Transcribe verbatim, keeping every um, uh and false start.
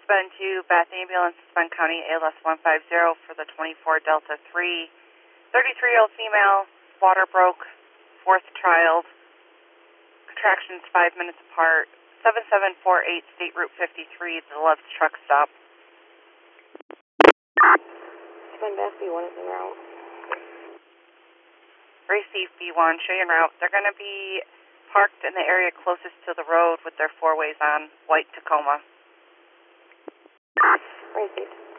Ben two, Bath Ambulance, Spence County, A L S one five zero for the twenty-four Delta three. thirty-three-year-old female, water broke, fourth child, contractions five minutes apart, seven seven four eight State Route fifty-three, the Love's truck stop. Spence Bath B one is en route. Receive B one, show you en route. They're going to be parked in the area closest to the road with their four ways on, white Tacoma. Received.